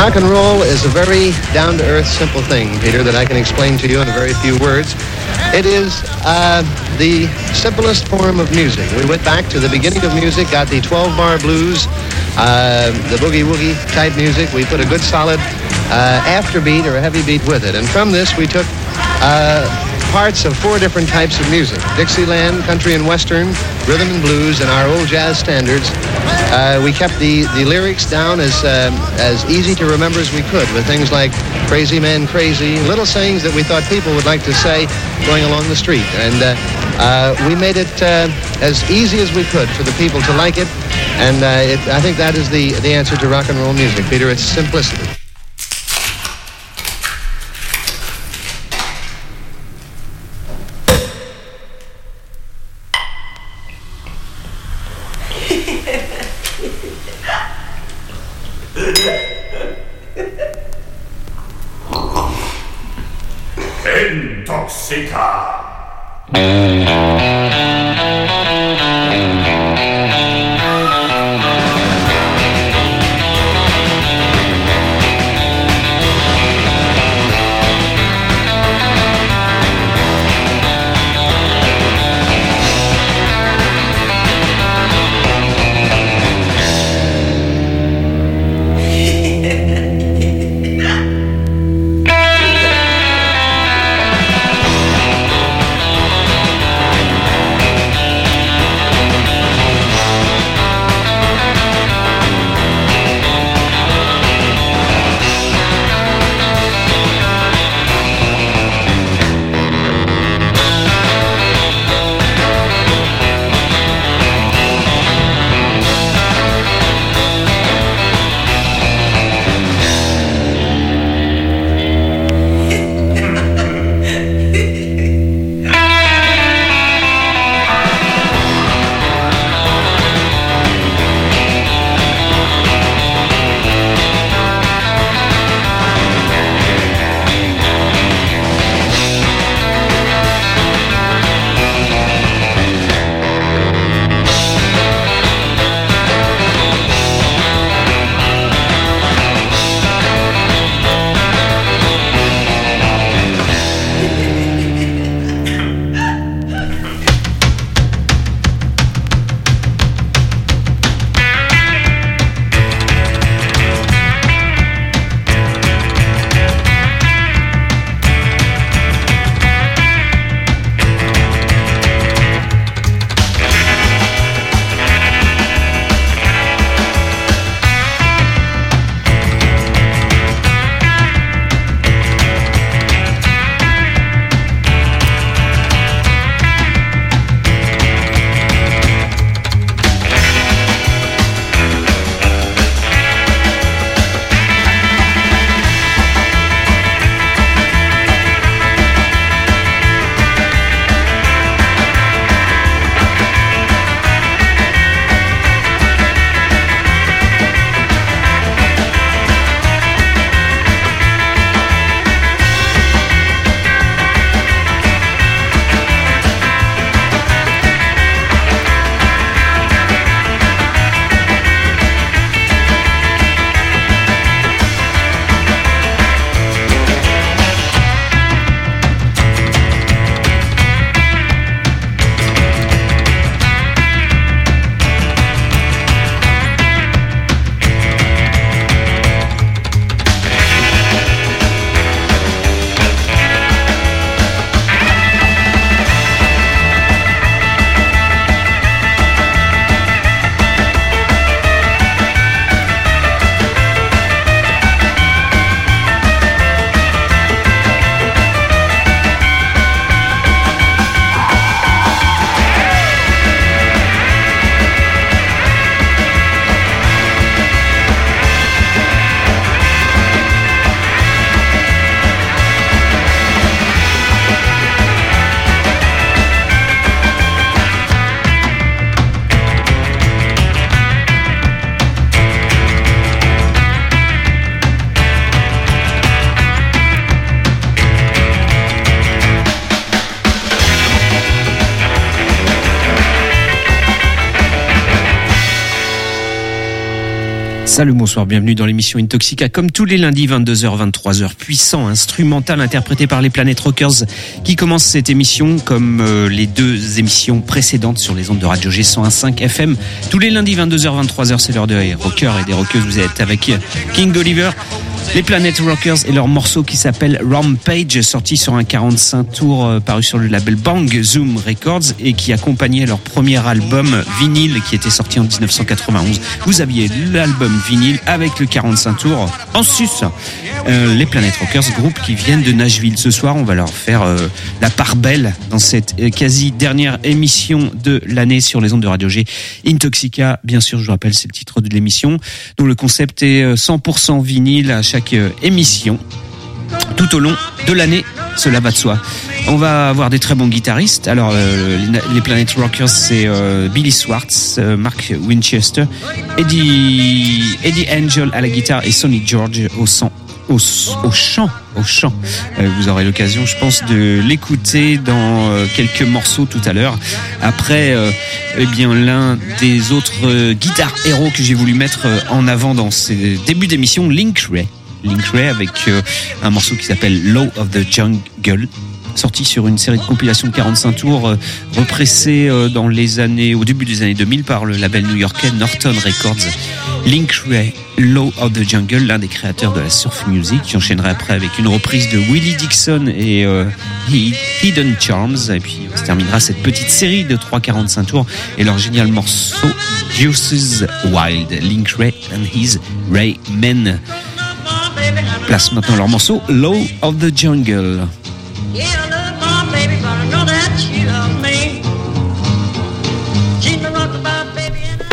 Rock and roll is a very down-to-earth, simple thing, Peter, that I can explain to you in a very few words. It is the simplest form of music. We went back to the beginning of music, got the 12-bar blues, the boogie-woogie type music. We put a good solid afterbeat or a heavy beat with it. And from this, we took parts of 4 different types of music: Dixieland, country and western, rhythm and blues, and our old jazz standards. We kept the lyrics down as easy to remember as we could, with things like "Crazy Man, Crazy," little sayings that we thought people would like to say going along the street. And we made it as easy as we could for the people to like it. And I think that is the answer to rock and roll music, Peter. It's simplicity. Intoxica. Salut, bonsoir, bienvenue dans l'émission Intoxica. Comme tous les lundis, 22h, 23h, puissant, instrumental, interprété par les Planet Rockers, qui commence cette émission comme les deux émissions précédentes sur les ondes de Radio G101.5 FM. Tous les lundis, 22h, 23h, c'est l'heure des rockers et des rockeuses. Vous êtes avec King Oliver, les Planet Rockers et leur morceau qui s'appelle Rampage, sorti sur un 45 tours paru sur le label Bang Zoom Records et qui accompagnait leur premier album vinyle qui était sorti en 1991. Vous aviez l'album vinyle avec le 45 tours en sus. Les Planet Rockers, groupe qui viennent de Nashville. Ce soir, on va leur faire la part belle dans cette quasi dernière émission de l'année sur les ondes de Radio G. Intoxica, bien sûr, je vous rappelle, c'est le titre de l'émission, dont le concept est 100% vinyle à chaque émission tout au long de l'année, cela va de soi. On va avoir des très bons guitaristes. Alors les Planet Rockers, c'est Billy Swartz, Mark Winchester, Eddie Angel à la guitare et Sonny George au chant. Vous aurez l'occasion, je pense, de l'écouter dans quelques morceaux tout à l'heure. Après, l'un des autres guitares héros que j'ai voulu mettre en avant dans ces débuts d'émission, Link Wray avec un morceau qui s'appelle Law of the Jungle, sorti sur une série de compilations de 45 tours repressées au début des années 2000 par le label new-yorkais Norton Records. Link Wray, Law of the Jungle, l'un des créateurs de la surf music, qui enchaînerait après avec une reprise de Willie Dixon et Hidden Charms, et puis on se terminera cette petite série de 3-45 tours et leur génial morceau Juices Wild, Link Wray and his Ray Men. Place maintenant leur morceau Law of the Jungle. Yeah, I love my baby, but I know that she loves me. She's been rocking my baby and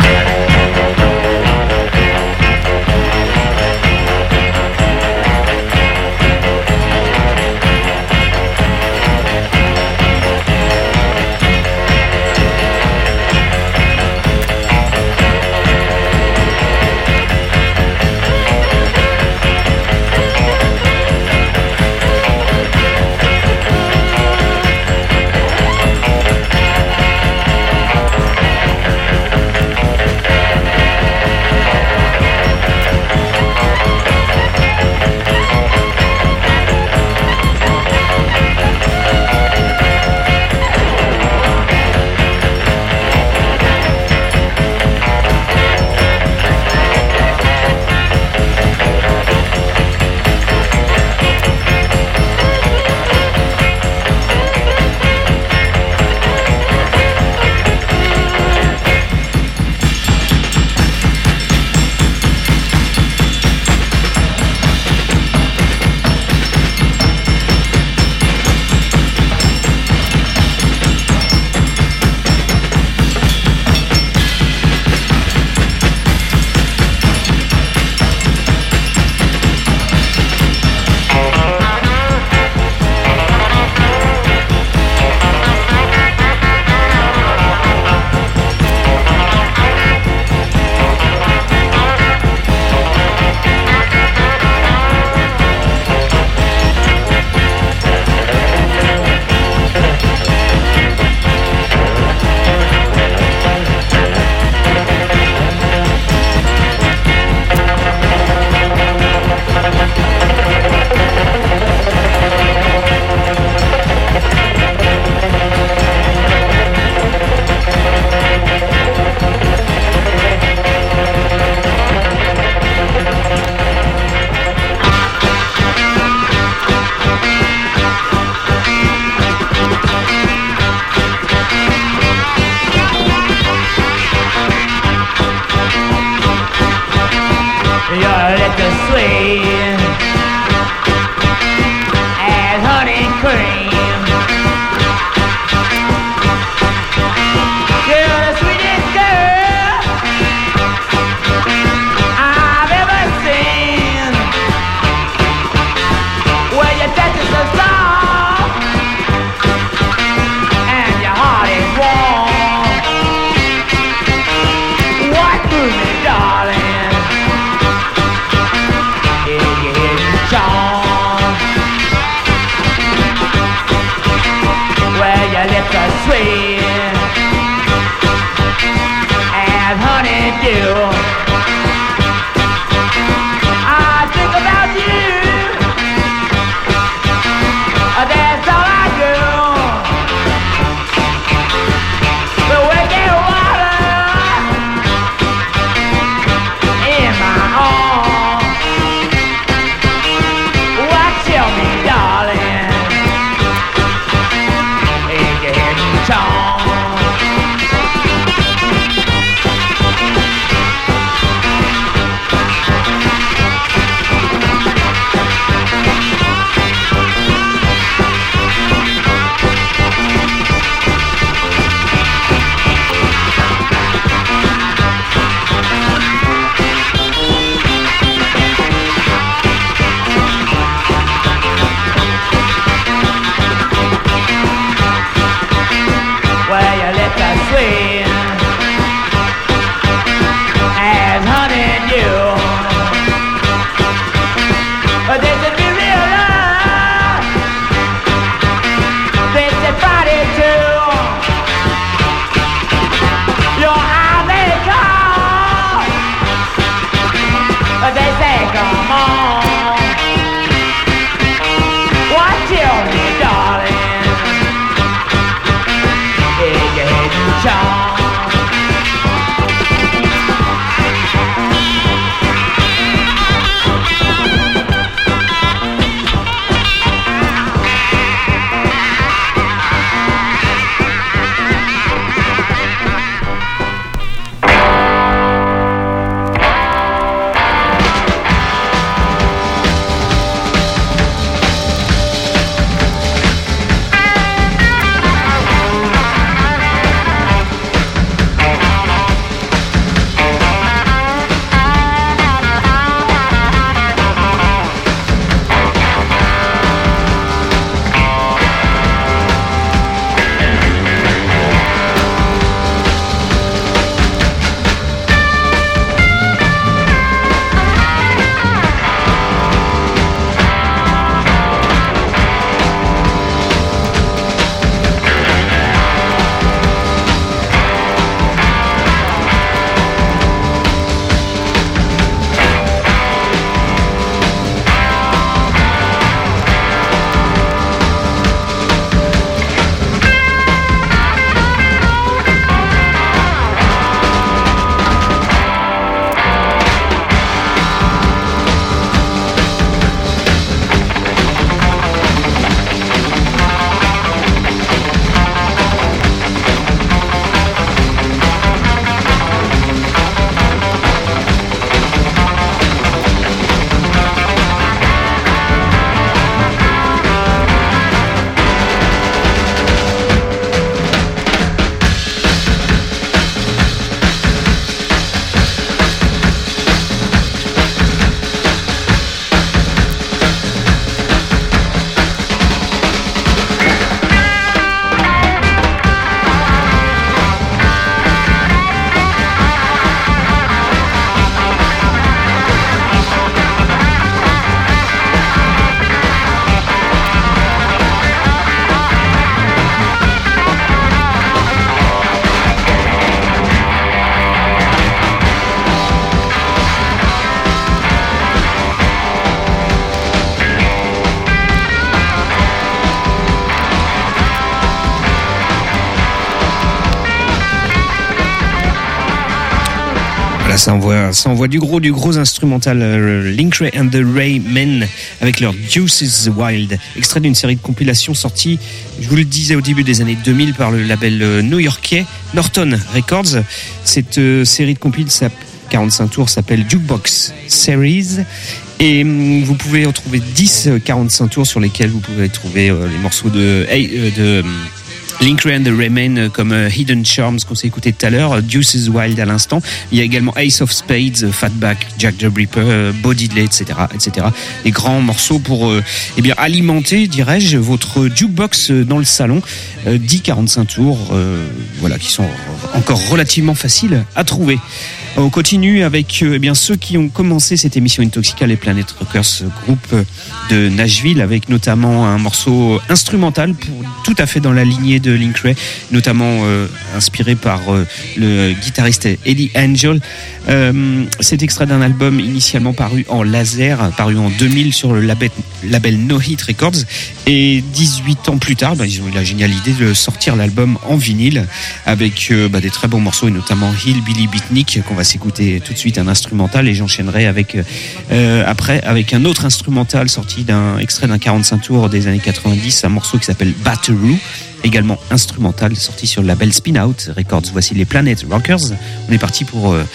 Voilà, ça envoie du gros instrumental. Link Wray and the Raymen avec leur Juice is Wild, extrait d'une série de compilations sorties, je vous le disais, au début des années 2000 par le label new-yorkais Norton Records. Cette série de compiles 45 tours s'appelle Jukebox Series. Et vous pouvez retrouver 10 45 tours sur lesquels vous pouvez trouver les morceaux de Link Wray and the Raymen comme Hidden Charms qu'on s'est écouté tout à l'heure, Juice is Wild à l'instant. Il y a également Ace of Spades, Fatback, Jack the Ripper, Bo Diddley, etc. Des grands morceaux pour alimenter, dirais-je, votre jukebox dans le salon. 10 45 tours, qui sont encore relativement faciles à trouver. On continue avec ceux qui ont commencé cette émission Intoxica, les Planet Rockers, groupe de Nashville, avec notamment un morceau instrumental tout à fait dans la lignée de Link Wray, notamment inspiré par le guitariste Eddie Angel. C'est extrait d'un album initialement paru en laser, paru en 2000 sur le label No Hit Records, et 18 ans plus tard, ils ont eu la géniale idée de sortir l'album en vinyle avec des très bons morceaux, et notamment Hillbilly Beatnik qu'on va s'écouter tout de suite, un instrumental, et j'enchaînerai avec un autre instrumental sorti extrait d'un 45 tours des années 90, un morceau qui s'appelle Batteroo, également instrumental, sorti sur le label Spin Out Records. Voici les Planet Rockers. On est parti pour un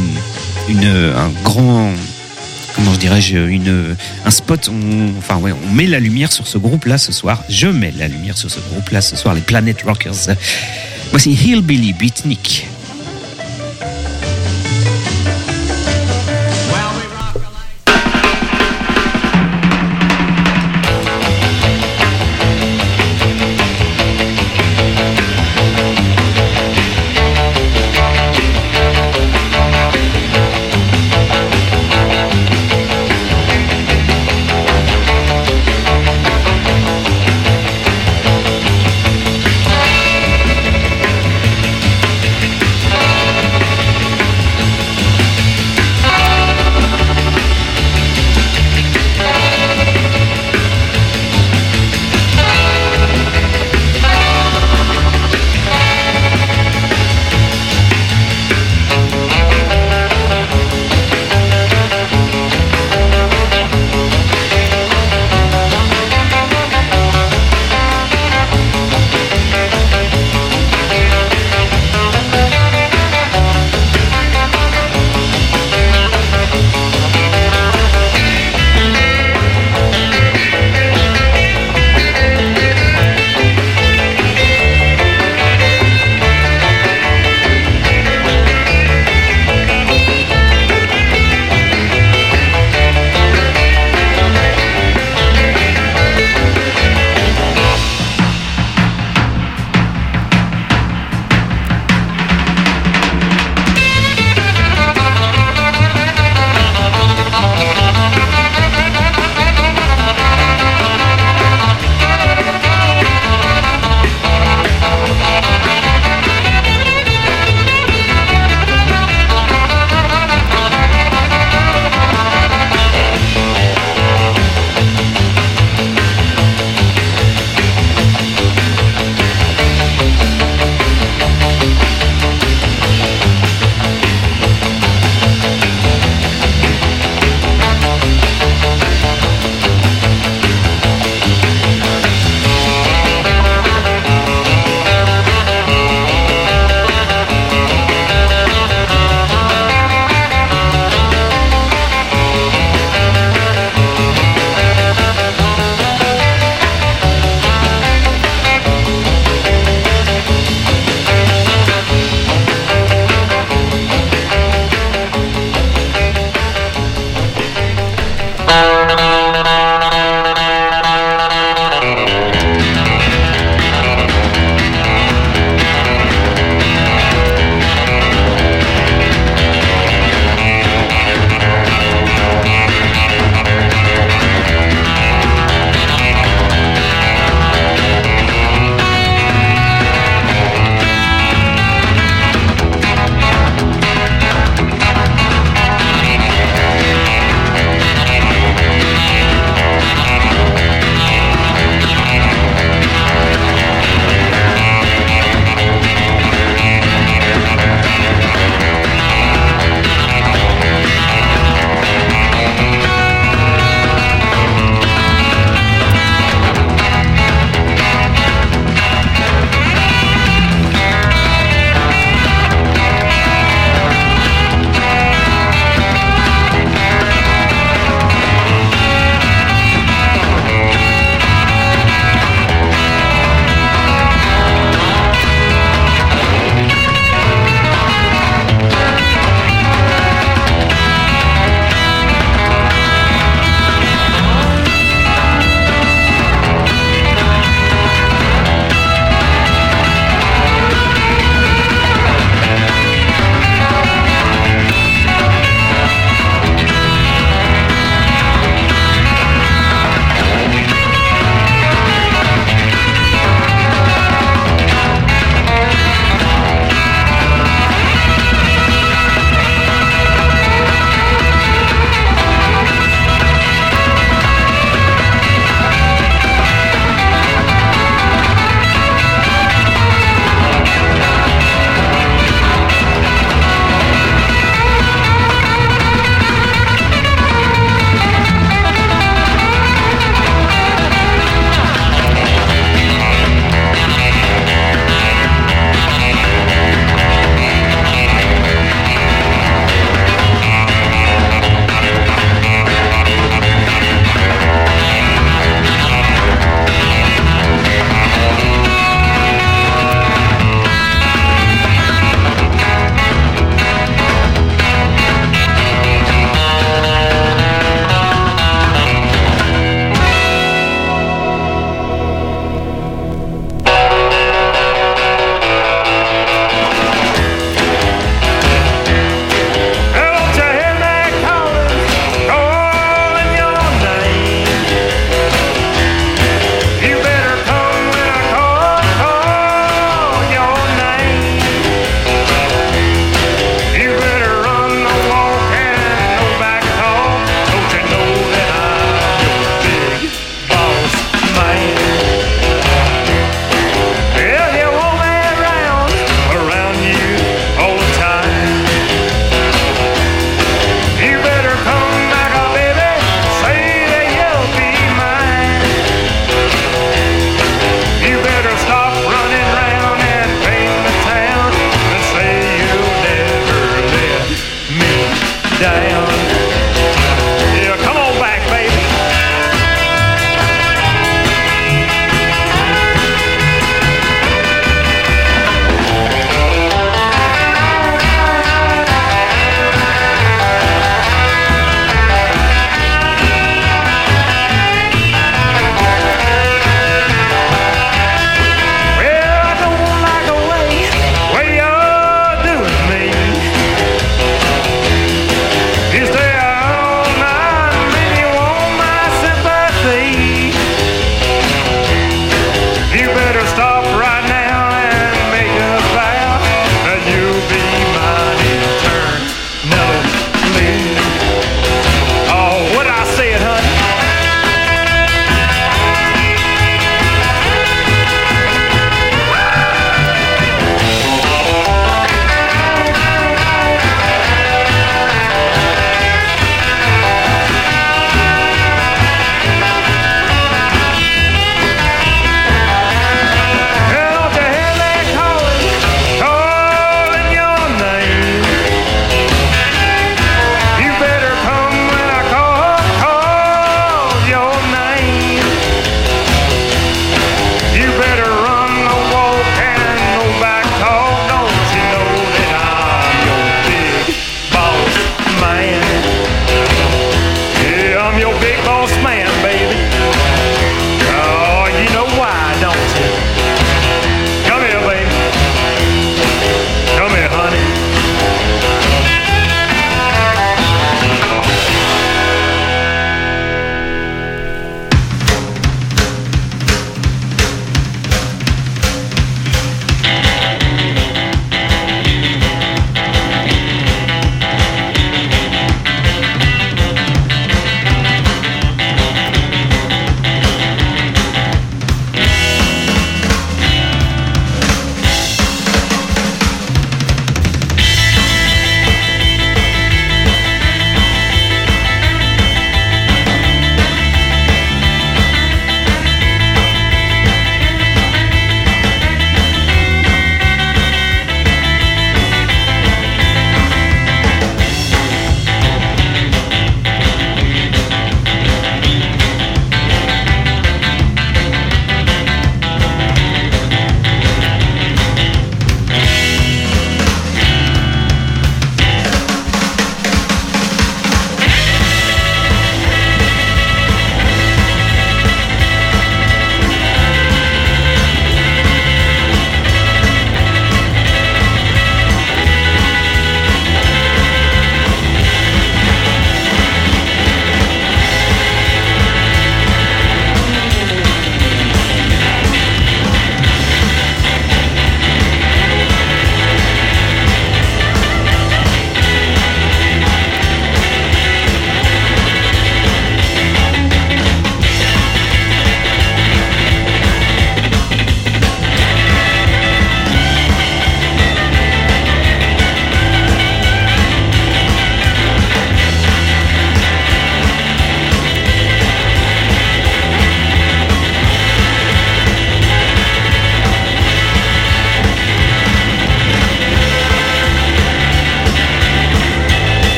grand, un spot. On met la lumière sur ce groupe-là ce soir. Je mets la lumière sur ce groupe-là ce soir, les Planet Rockers. Voici Hillbilly Beatnik.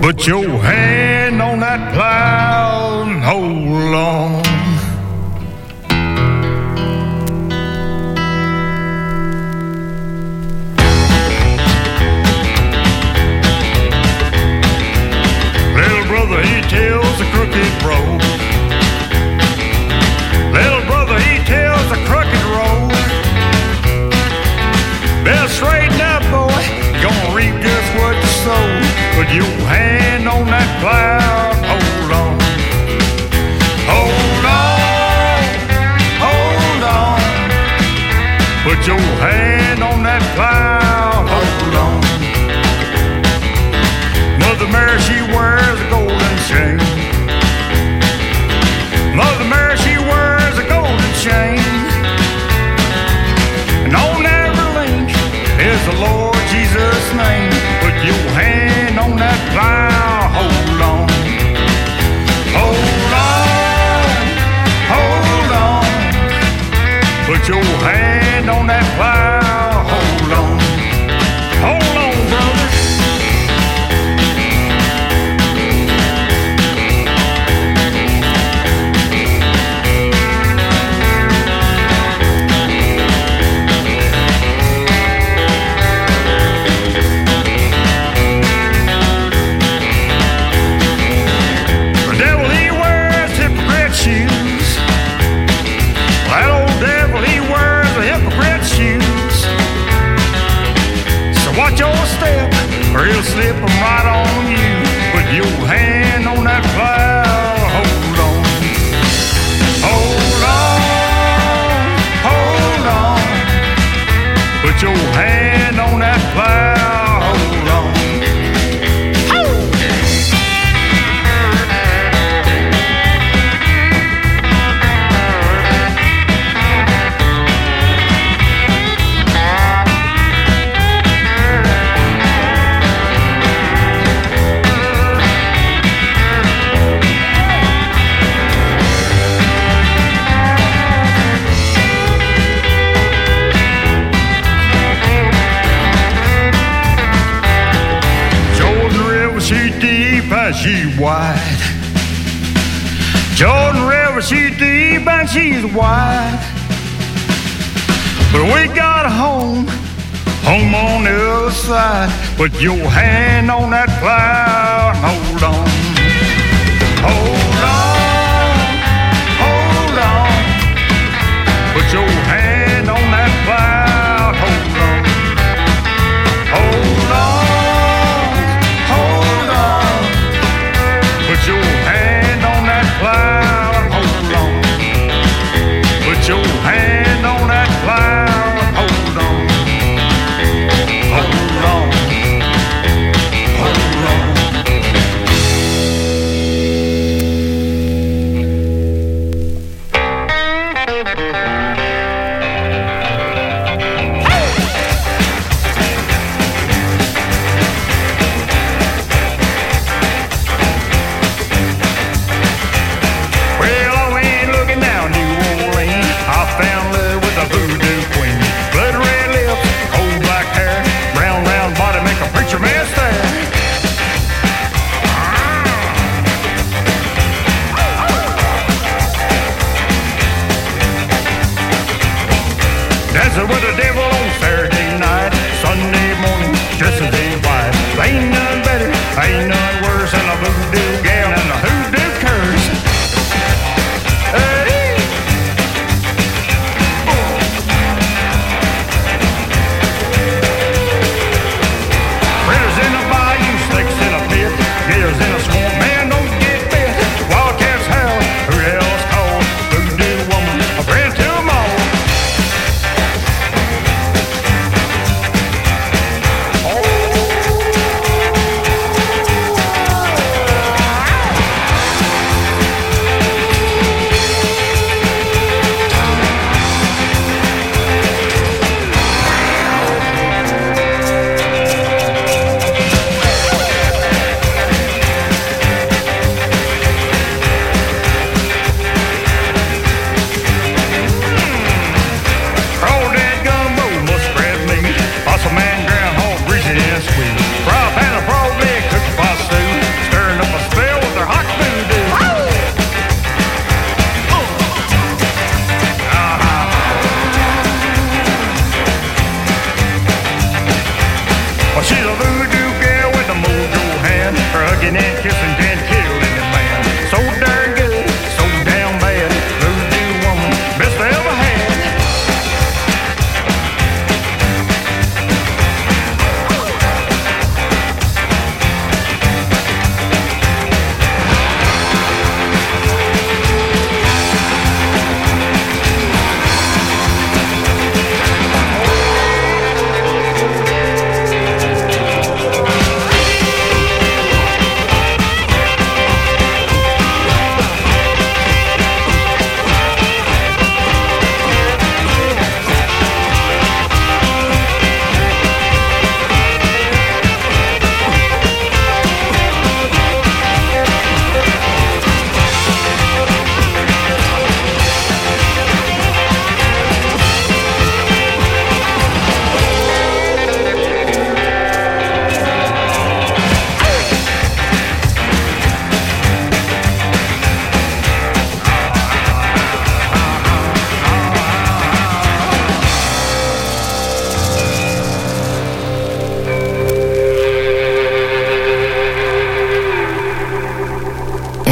Put your hand on that plow and hold on. Little brother, he tells the crooked road. Little brother, he tells the crooked road. Better straighten up, boy. You're gonna reap just what you sow. Put your hand on that plow, hold on. Hold on, hold on. Put your hand on that plow, hold on. Mother Mary, she wears a golden chain. Mother Mary, she wears a golden chain. And on every link is the Lord Jesus' name. Put your hand on that plow, hold on. Hold on, hold on. Put your hand on that plow, hold on. Hold on, brother. Or he'll slip them right on you. Put your hand on that plow, hold on. Hold on, hold on. Put your hand on that plow, hold on. She's wide. Jordan River, she's deep and she's wide. But we got a home on the other side. Put your hand on that plow and hold on. Hold on, hold on. Put your hand on that plow, hold on. Hold on. Put your hand on that plow and hold on. Put your hand on that plow and hold on. Hold on. Hold on.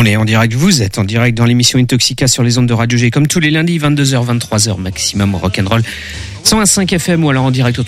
On est en direct, vous êtes en direct dans l'émission Intoxica sur les ondes de Radio G, comme tous les lundis, 22h, 23h maximum rock'n'roll. 101.5 FM ou alors en direct au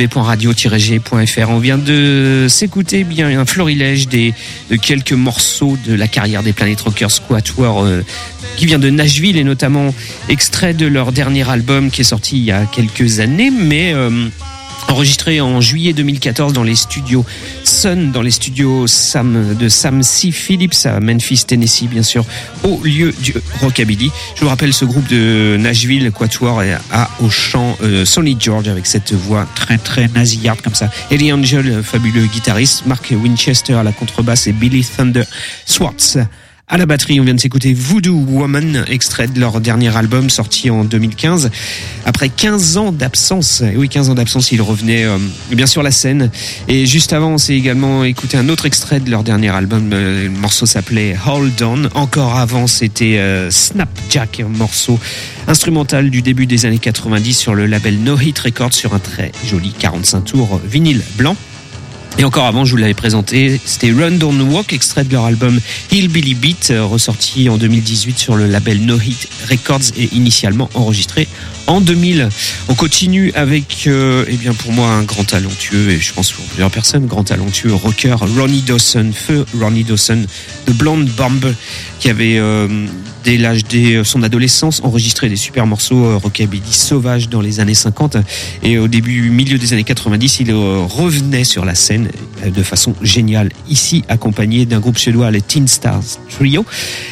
www.radio-g.fr. On vient de s'écouter bien un florilège de quelques morceaux de la carrière des Planet Rockers Quatuor qui vient de Nashville et notamment extrait de leur dernier album qui est sorti il y a quelques années, mais enregistré en juillet 2014 dans les studios Sun, dans les studios de Sam C. Phillips à Memphis, Tennessee, bien sûr, au lieu du rockabilly. Je vous rappelle ce groupe de Nashville, Quatuor, au chant Sonny George avec cette voix très très nasillarde comme ça. Eddie Angel, fabuleux guitariste, Mark Winchester à la contrebasse et Billy Thunder Swartz à la batterie. On vient de s'écouter Voodoo Woman, extrait de leur dernier album sorti en 2015. Après 15 ans d'absence, oui 15 ans d'absence, ils revenaient bien sur la scène. Et juste avant, on s'est également écouté un autre extrait de leur dernier album. Le morceau s'appelait Hold On. Encore avant, c'était Snapjack, un morceau instrumental du début des années 90 sur le label No Hit Records sur un très joli 45 tours vinyle blanc. Et encore avant, je vous l'avais présenté, c'était Run Don't Walk, extrait de leur album Hillbilly Beat, ressorti en 2018 sur le label No Hit Records et initialement enregistré en 2000. On continue avec, eh bien pour moi, un grand talentueux, et je pense pour plusieurs personnes, grand talentueux rocker, Ronnie Dawson, feu Ronnie Dawson, de Blonde Bomb, qui avait, dès l'âge de son adolescence, enregistré des super morceaux rockabilly sauvages dans les années 50. Et au milieu des années 90, il revenait sur la scène de façon géniale, ici accompagné d'un groupe suédois, les Teen Stars Trio.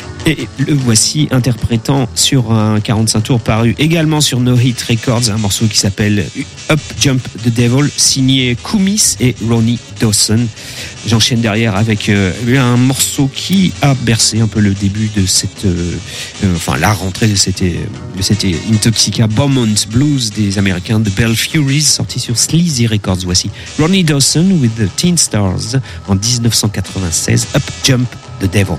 Et le voici interprétant sur un 45 tours paru également sur No Hit Records un morceau qui s'appelle Up Jump the Devil, signé Kumis et Ronnie Dawson. J'enchaîne derrière avec un morceau qui a bercé un peu le début de cette, la rentrée de cette Intoxica, Beaumont Blues des Américains de Bell Furies, sorti sur Sleazy Records. Voici Ronnie Dawson with the Teen Stars en 1996, Up Jump the Devil.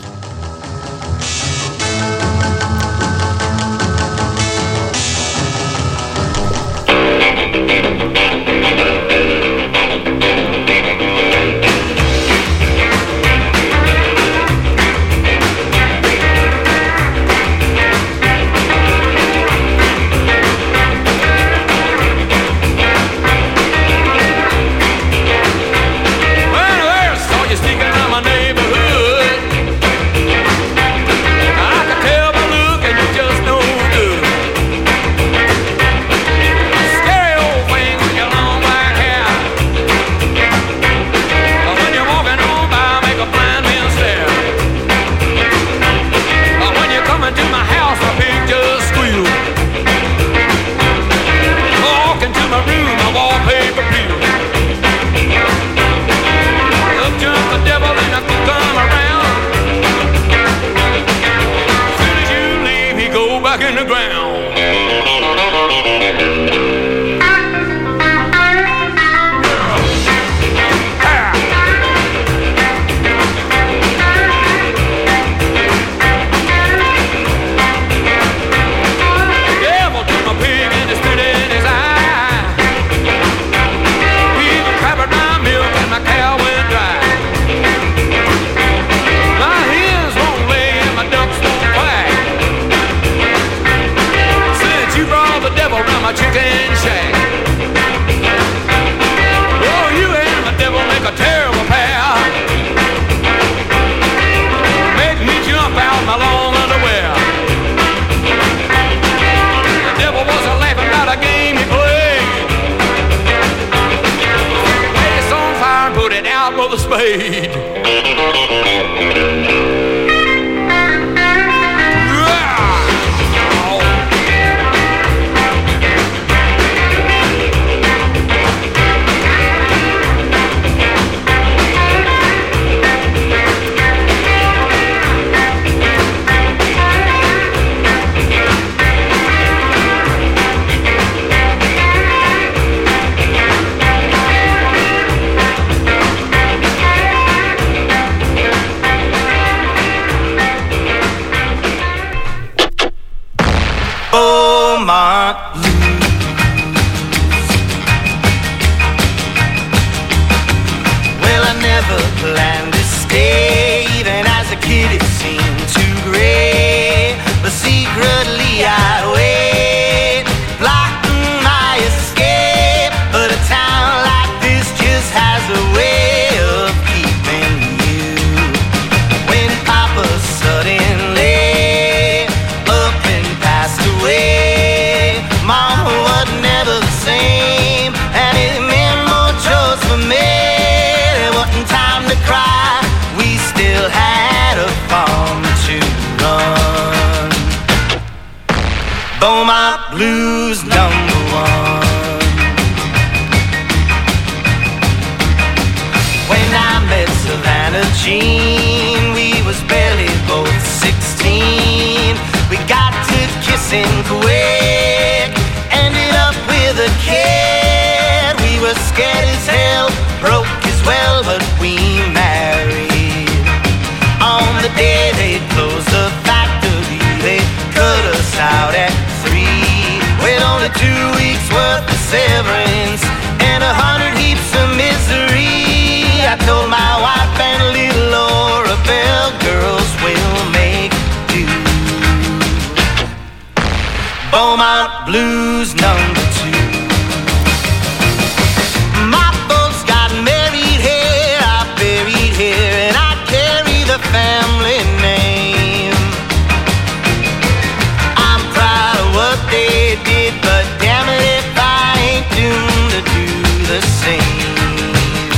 Well, I never planned to stay. Even as a kid, it seemed Jean, we was barely both 16. We got to kissing quick, ended up with a kid. We were scared as hell, broke as well, but we married. On the day they closed the factory, they cut us out at 3, with only 2 weeks worth of severance and 100 heaps of misery. I told my wife and little Laura Bell, girls will make do. Beaumont Blues #2. My folks got married here, I buried here, and I carry the family name. I'm proud of what they did, but damn it if I ain't doomed to do the same.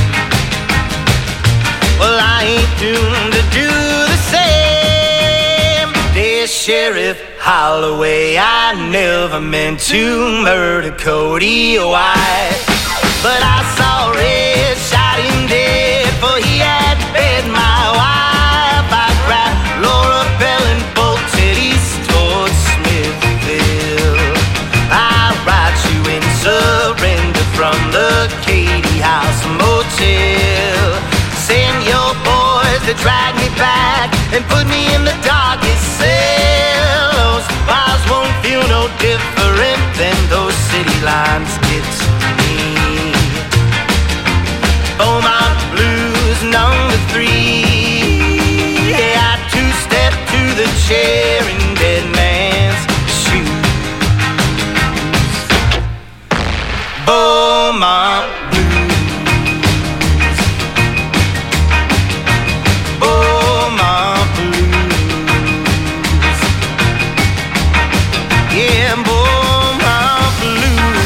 Well, I ain't doomed to do the same. Dear Sheriff Holloway, I never meant to murder Cody White, but I saw Red shot him dead, for he had bed my wife. I grabbed Laura Bell and bolted east towards Smithville. I write you in surrender from the Katy House Motel. Send your boys to drag me back and put me in the darkest cell. Those bars won't feel no different than those city lines get to me. Beaumont Blues #3. Yeah, I two-step to the chair in Dead Man's shoes. Beaumont Blues. Beaumont Blues. Yeah, Beaumont Blues.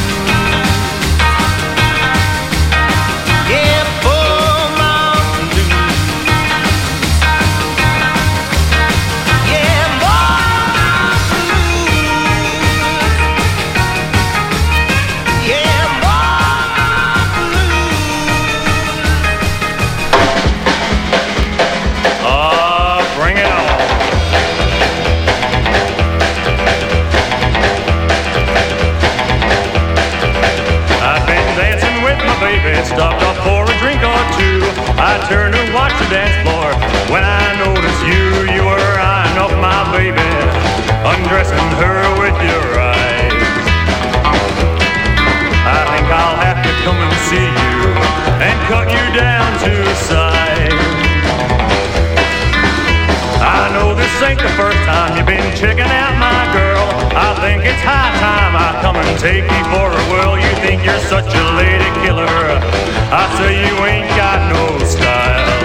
Yeah, Beaumont Blues. Yeah, Beaumont Blues. Yeah, Beaumont Blues. Bring it on. I've been dancing with my baby, stopped off for a drink or two. I turned to watch the dance floor when I noticed you were eyeing up my baby, undressing her with your eyes. I think I'll have to come and see you and cut you down to size. I know this ain't the first time you've been checking out my girl. I think it's high time I come and take you for a whirl. You think you're such a lady killer, I say you ain't got no style.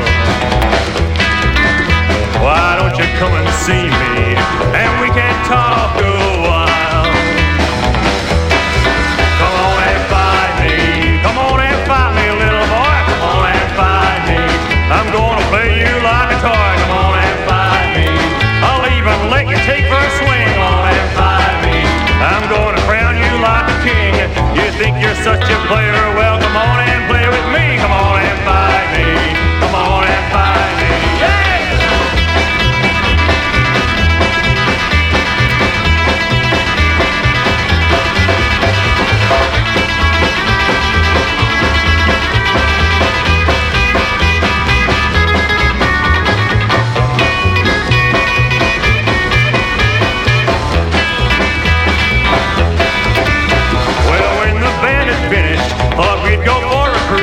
Why don't you come and see me, and we can talk a while. Come on and find me, come on and find me, little boy. Come on and find me, I'm gonna play you like a toy. Come on and find me, I'll even let you take first swing. Come on and find me, I'm gonna crown you like a king. You think you're such a player, well come on and play with me. Come on and find me, come on and find me, yeah! Well, when the band is finished, thought we'd go for a cruise.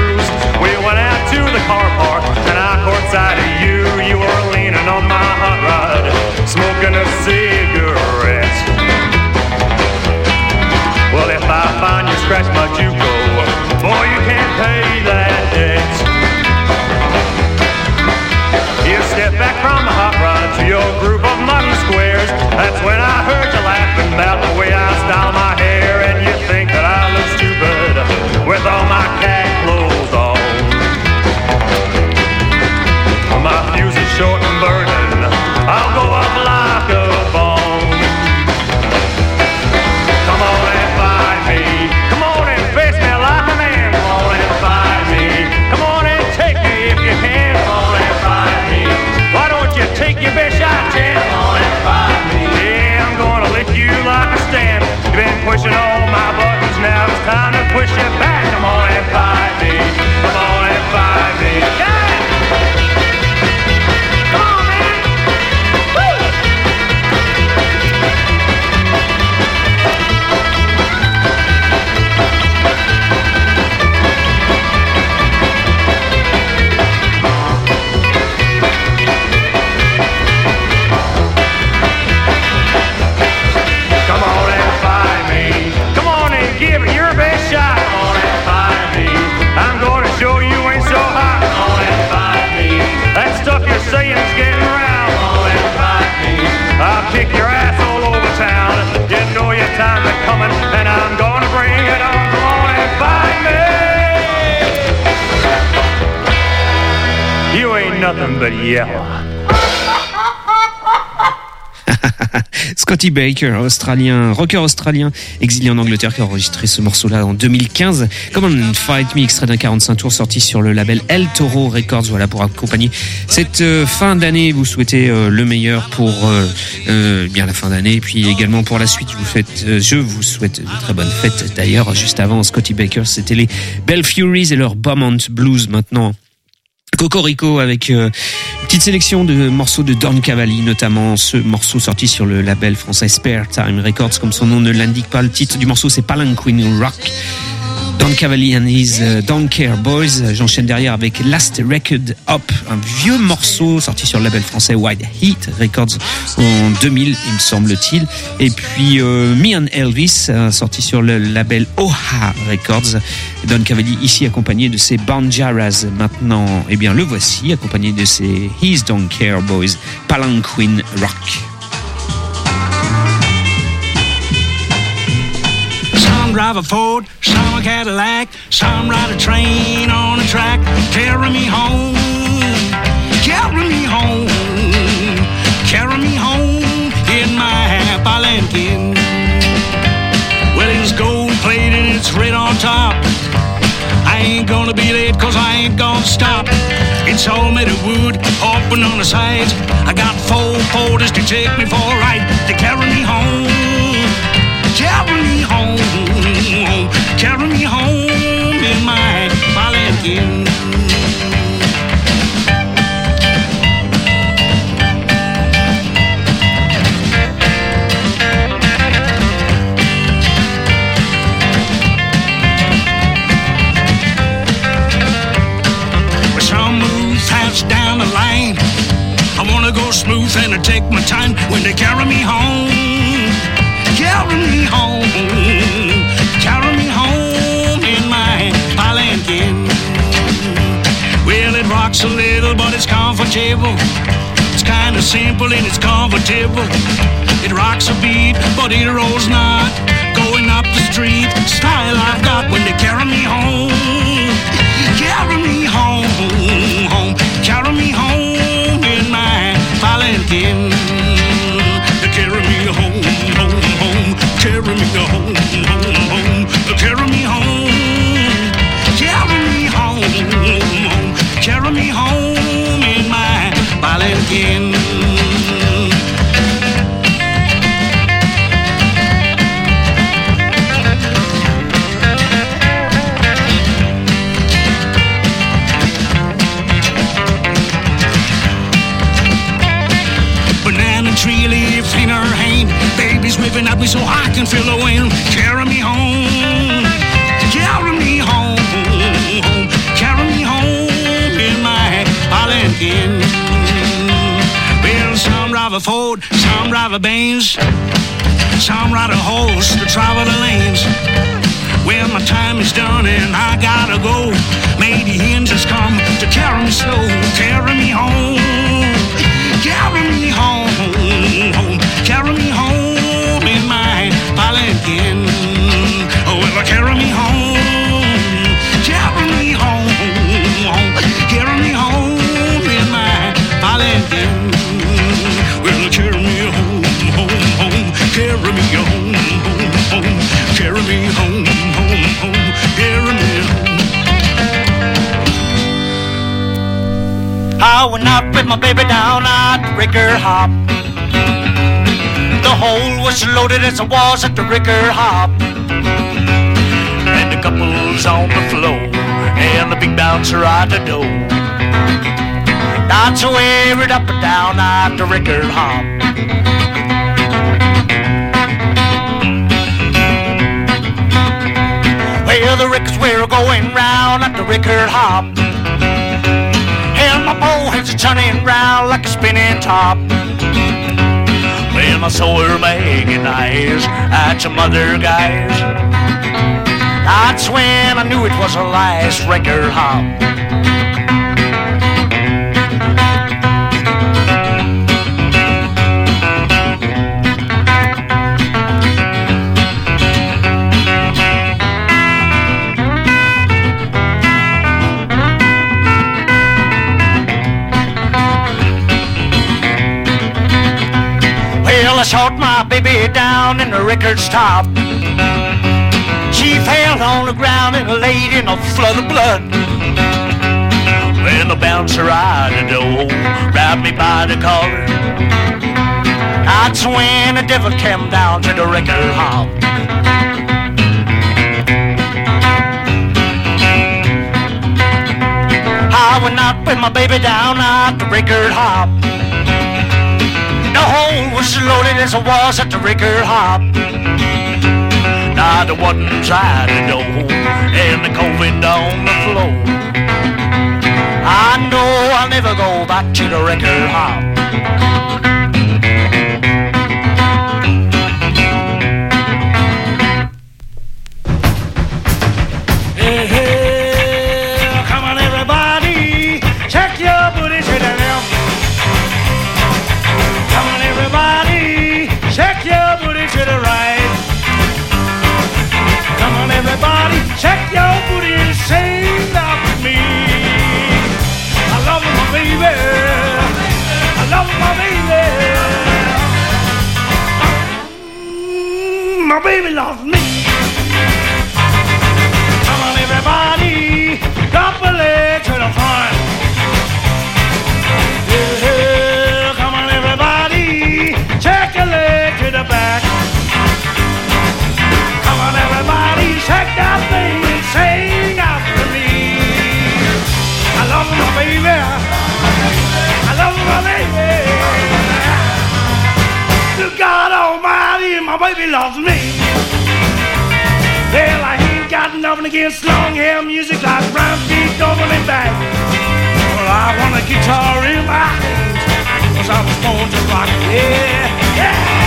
You ain't nothing but yellow. Scotty Baker, rocker australien, exilé en Angleterre, qui a enregistré ce morceau-là en 2015. Come On and Fight Me, extrait d'un 45 tours sorti sur le label El Toro Records. Voilà, pour accompagner cette fin d'année. Vous souhaitez le meilleur pour bien la fin d'année, et puis également pour la suite. Je vous souhaite de très bonnes fêtes. D'ailleurs, juste avant Scotty Baker, c'était les Bell Furies et leur Beaumont Blues. Maintenant, Cocorico avec une petite sélection de morceaux de Don Cavalli, notamment ce morceau sorti sur le label français Spare Time Records, comme son nom ne l'indique pas. Le titre du morceau, c'est Palanquin Rock. Don Cavalli and his Don't Care Boys. J'enchaîne derrière avec Last Record Up, un vieux morceau sorti sur le label français White Heat Records en 2000, il me semble-t-il. Et puis Me and Elvis, sorti sur le label Oha Records. Don Cavalli ici accompagné de ses Banjaras. Maintenant, eh bien le voici accompagné de ses His Don't Care Boys, Palanquin Rock. Some drive a Ford, some a Cadillac, some ride a train on a track. Carry me home, carry me home, carry me home in my Palanquin. Well, it's gold plated, it's red on top. I ain't gonna be late, cause I ain't gonna stop. It's all made of wood, open on the sides. I got 4 porters to take me for a ride. To carry me home, carry me home, carry me home in my Palanquin. Well, some move fast down the line. I wanna go smooth and I take my time when they carry me home. Carry me home, carry me home in my Palanquin. Well, it rocks a little, but it's comfortable. It's kinda simple and it's comfortable. It rocks a beat, but it rolls not. Going up the street, style I've got when they carry me home. Carry me home, carry me home in my Palanquin. They carry me home, carry me home, carry me home, carry me home, carry me home in my Palanquin. Banana tree leaf in her hand, baby's whipping up me so I can feel the wind. Carry me home, carry me home, carry me home in my Palanquin. Well, some drive a Ford, some drive a Benz, some ride a horse to travel the lanes. Well, my time is done and I gotta go. Maybe hens has come to carry me slow. Carry me home, carry me home, carry me home in my Palanquin. Oh, well, carry me home, carry me home, carry me home in my Palanquin. Well, carry me home, carry me home, carry me home, carry me home. I went out with my baby down at Ricker Hop. The hole was loaded as it was at the Ricker Hop. And the couples on the floor and the big bouncer at the door. That's way right up and down at the Ricker Hop. Well, the Rickers were going round at the Ricker Hop. And my bowheads are turning round like a spinning top. Well, I saw her making eyes at some other guys. That's when I knew it was a last Ricker Hop. shot my baby down in the record stop. She fell on the ground and laid in a flood of blood. When the bouncer eyed the door, grabbed me by the collar, that's when the devil came down to the record hop. I went out with my baby down at the record hop. The hole was loaded as it was at the record hop. Now the one inside the door and the COVID on the floor. I know I'll never go back to the record hop. Hey, hey, come on everybody, check your booty to the left. Come on everybody, check your booty to the right. Come on everybody, check your booty and sing out with me. I love my baby, I love my baby. My baby loves me. Come on everybody, drop a leg to the front. Yeah, come on everybody, check a leg to the back. Come on everybody, check that thing and sing out for me. I love my baby, I love my baby. To God Almighty, my baby loves me. Well, I ain't got nothing against long hair music like Brown Feet over and back. Well, I want a guitar in my hands, 'cause I was born to rock, yeah, yeah.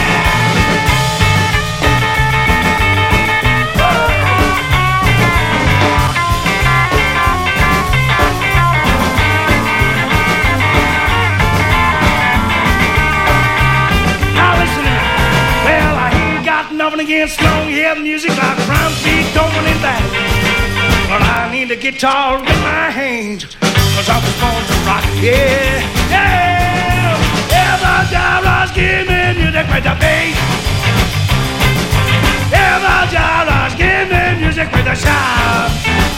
Nothing against long-haired music like Brown Feet going in back. But I need a guitar in my hands, 'cause I was born to rock, yeah, yeah. Yeah, the Jaros give me music with the bass. Yeah, the Jaros give me music with the shout.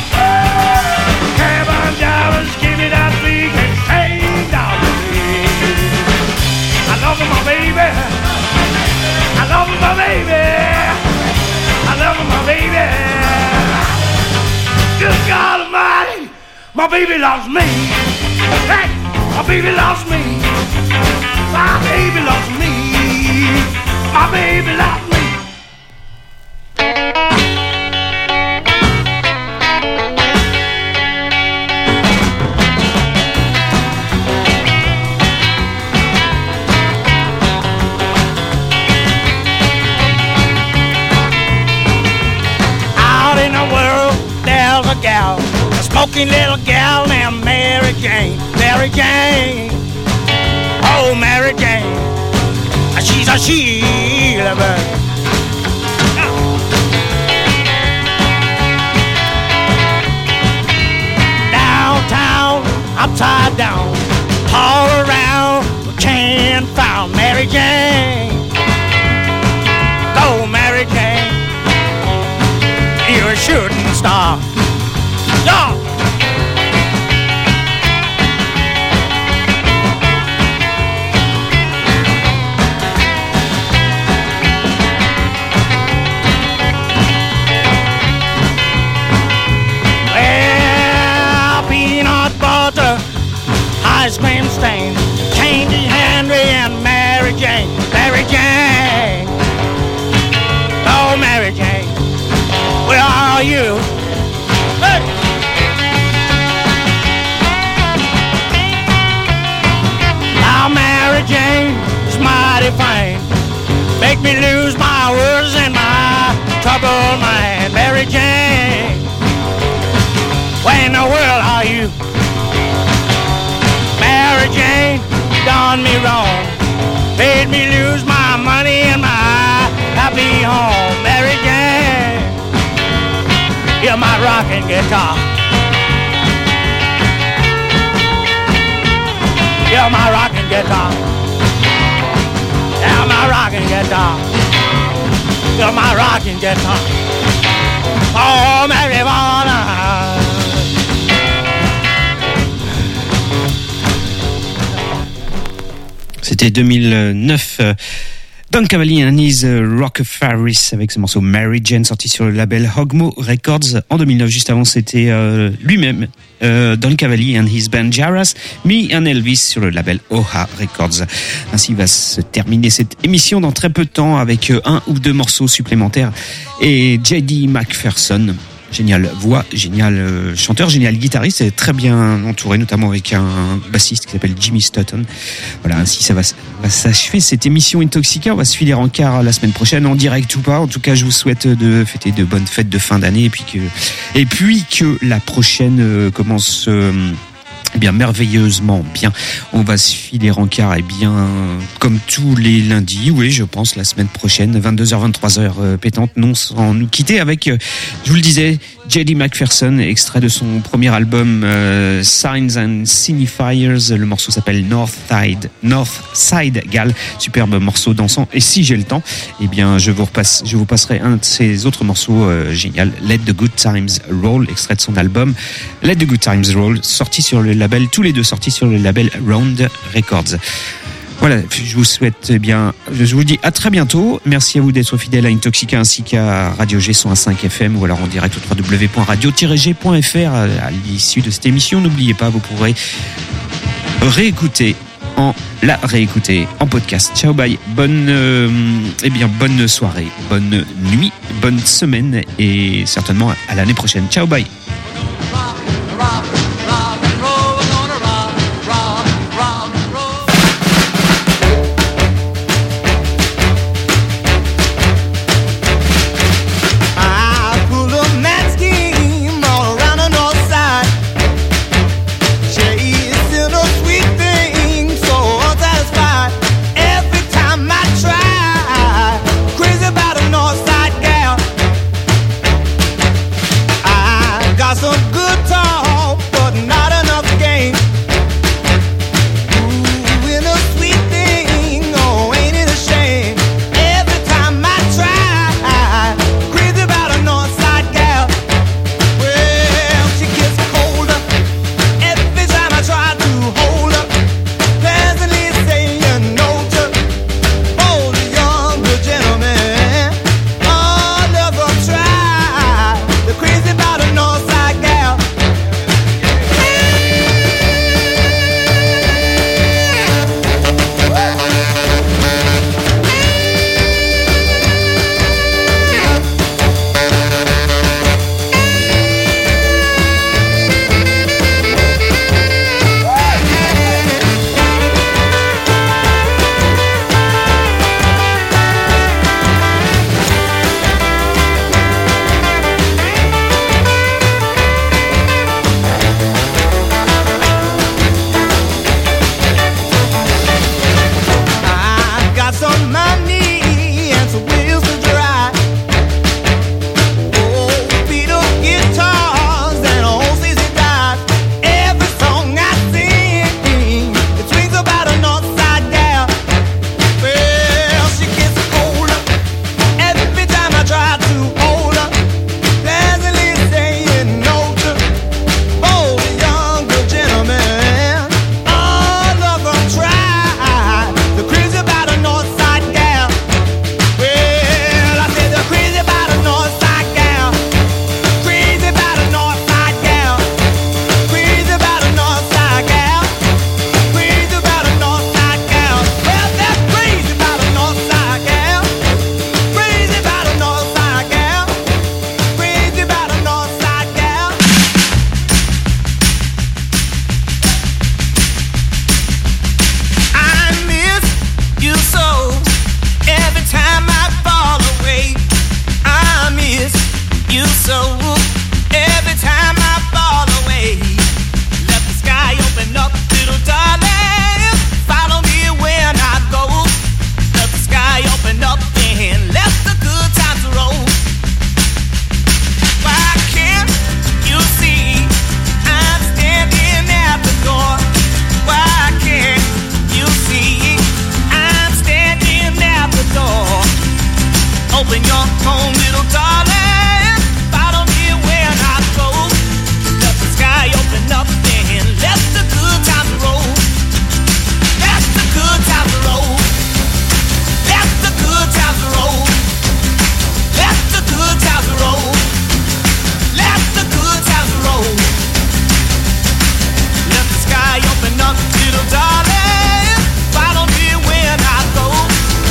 Kevin Jaros give me that big and sing down with me. I love my baby, I love my baby, I love my baby. Good God Almighty, my baby loves me. Hey, my baby loves me. My baby loves me. My baby loves me. Gal, a smoking little gal named Mary Jane, Mary Jane, oh Mary Jane, she's a Sheila bird. Downtown, upside down, all around, we can't find Mary Jane. Go Mary Jane, you're a shooting star. Yeah. Well, peanut butter, ice cream stain, Candy Henry and Mary Jane, Mary Jane. Oh, Mary Jane, where are you? Hey! Mary Jane is mighty fine, make me lose my words and my troubled mind. Mary Jane, where in the world are you? Mary Jane done me wrong, made me lose my money and my happy home. Mary Jane, you're my rocking guitar. You're my rocking guitar. Yeah, my rocking guitar. Yeah, my rocking guitar. Oh, marijuana. C'était 2009. Don Cavalli and his Rockafaris avec ce morceau Mary Jane sorti sur le label Hogmo Records en 2009. Juste avant, c'était lui-même, Don Cavalli and his band Jaras, Me and Elvis sur le label Oha Records. Ainsi va se terminer cette émission dans très peu de temps avec un ou deux morceaux supplémentaires et J.D. McPherson. Génial voix, génial chanteur, génial guitariste, et très bien entouré, notamment avec un bassiste qui s'appelle Jimmy Stoughton. Voilà, ainsi ça va s'achever cette émission Intoxica. On va se filer en quart la semaine prochaine, en direct ou pas. En tout cas, je vous souhaite de fêter de bonnes fêtes de fin d'année, et puis que la prochaine commence bien merveilleusement bien. On va se filer en quart et bien comme tous les lundis, oui, je pense la semaine prochaine 22h 23h pétante, non sans nous quitter avec je vous le disais, J.D. McPherson, extrait de son premier album Signs and Signifiers. Le morceau s'appelle North Side Gal, superbe morceau dansant. Et si j'ai le temps, eh bien je vous passerai un de ses autres morceaux génial, Let the Good Times Roll, extrait de son album Let the Good Times Roll, sorti sur le label, tous les deux sortis sur le label Round Records. Voilà, je vous souhaite bien, je vous dis à très bientôt. Merci à vous d'être fidèles à Intoxica ainsi qu'à Radio G 101.5 FM ou alors en direct au www.radio-g.fr à l'issue de cette émission. N'oubliez pas, vous pourrez réécouter en podcast. Ciao, bye. Bonne soirée, bonne nuit, bonne semaine et certainement à l'année prochaine. Ciao, bye.